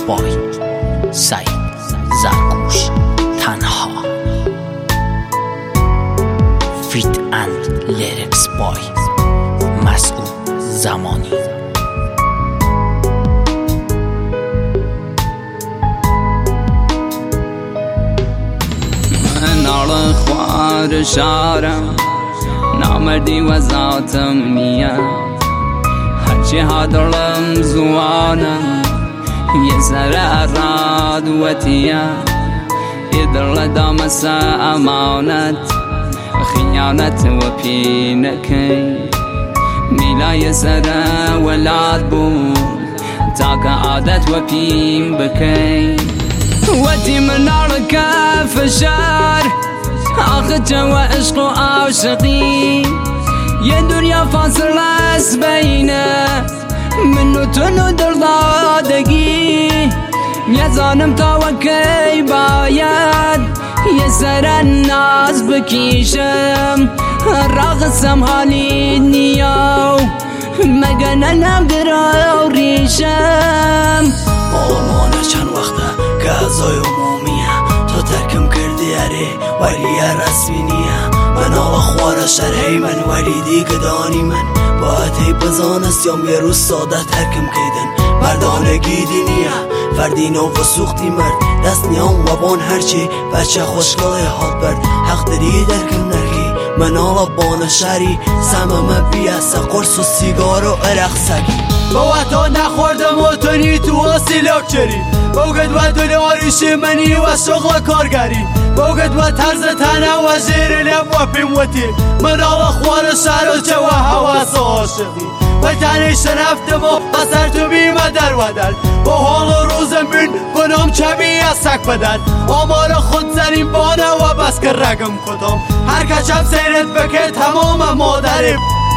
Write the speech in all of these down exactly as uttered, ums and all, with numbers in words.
بای سعید زرگوش تنها. فیت اند لیریکس بای مسعود زمانی. من آل خوار شارم، نامردی و ذاتم نیه، هرچی هادرلم زوانم یه سر راد و تیه، ایدر لدامسا امانت خیانت و پینکی، میلای سر ولاد بود تاک عادت و پیم بکی، ودی من آرکا فشار آخد و عشق و عاشقی، یه دنیا فاصل است بینه من و تو و دردادگی، یه زانم تا و کی باید یه سر ناز بکیشم، راقصم حالی نیاو مگن نگرا و ریشم. آمانه چند وقته که ازای عمومیه، تو ترکم کردی اره ولی رسمی نیه، من آقا خوار شرحی من ولی دیگه دانی من باید هی بزانست یام یه روز ساده ترکم کیدن، مردانگی دینیه فردی نو و سوختی مرد دست نیام و بان هرچی بچه خوشگاه حال برد، حق داری درکم نرکی من آقا بان شری سمم بیاسه قرص و سیگار و عرق سگی، با تو نخوردم و تونی تو واسیلاک چری، بوگد و دلاریش منی و شغل کارگری، بوگد و طرز تنه و زیر لب و پیموتی، من آقا خوار شرچه و حواس عاشقی، و تنی شرفتم و اثر تو بیمه در ودل، با حال روزم بین کنم چمی از سک بدل، آمال خود زنیم بانه و بس که رگم کدام، هر کچم سیرت بکه تمام مادری.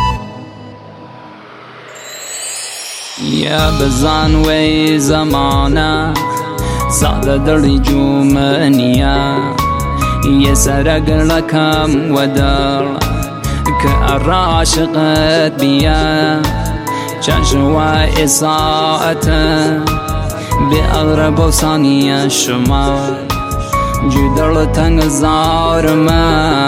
یا بزن وی زمانه ساده دلی جومنیه، یه سرگر لکم و در که عاشقت بیه، چشم و اصاعت به اغرب و ثانیه شما، جدر تنگ زارمه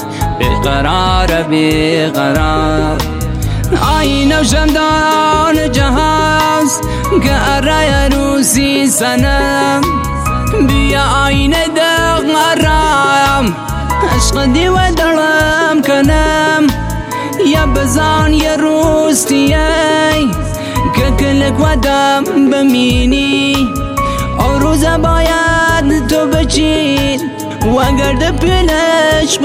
بقرار بقرار، آینه و شمدان جهاز که ارای روسی سنم، بیا آینه دق مرام عشق دی و دلم کنم، یا بزان یه روز تیای که کلک و دم بمینی، او روزه باید تو بچین و گرد پیلش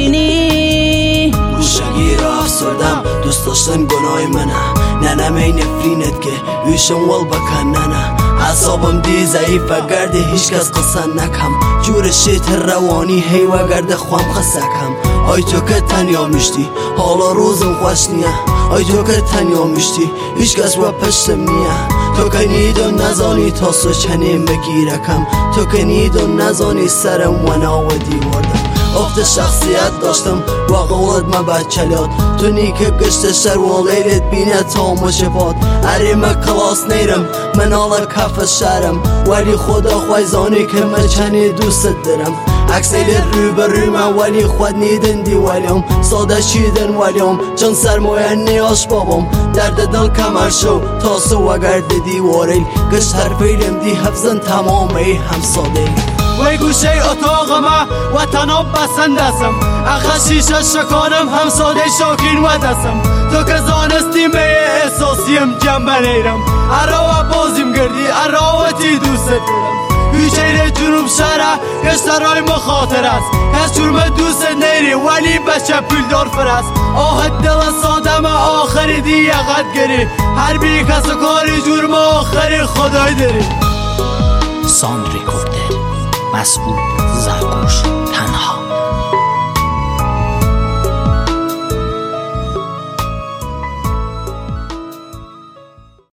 بسینی. گوشنگی را افسردم دوست داشتن گناه منه، ننم ای نفرینت که ویشم ول بکن ننه، عصابم دی ضعیفه گرده هیچ کس قصه نکم، جور شیط روانی هی و گرده خوام خسکم، آی تو که تنیا میشتی حالا روزم خوش نیه، آی تو که تنیا میشتی هیچ کس و پشتم نیه، تو که نیدون نزانی تا سو چنین بگیرکم، تو که نیدون نزانی سرم و ناو دیواردم، افت شخصیت داشتم و قولت ما بچلات، تو نی که گشت شر و لیلت بینه تا مشفات، اریم کلاس نیرم من آلا کف شرم، ولی خدا خویزانی که من چنی دوست دارم، اکسیل رو بر رو من ولی خود نیدن دی ولیم، ساده شیدن ولیم چون سرمایه نیاش بابم، درد دل کمر شو تا سو و گرد دی وارل، گشت هر فیلم دی حفظن تمام ای هم ساده، وی گوشه اتاق ما و تناب بسند هستم، اخه شیشه شکانم هم ساده شاکین و دستم، تو که زانستی می احساسیم جنبه نیرم، اراو بازیم گردی اراوتی دوست دارم، بیچاره جنوب شهره گشترهای مخاطر است، کس جرم دوست نیری ولی بچه پولدار فرست، آهد دل سادم آخری دی یقت گری، هر بی کس کاری جرم آخری خدای داری. ساند ریکوردر مسعود زرگوش تنها.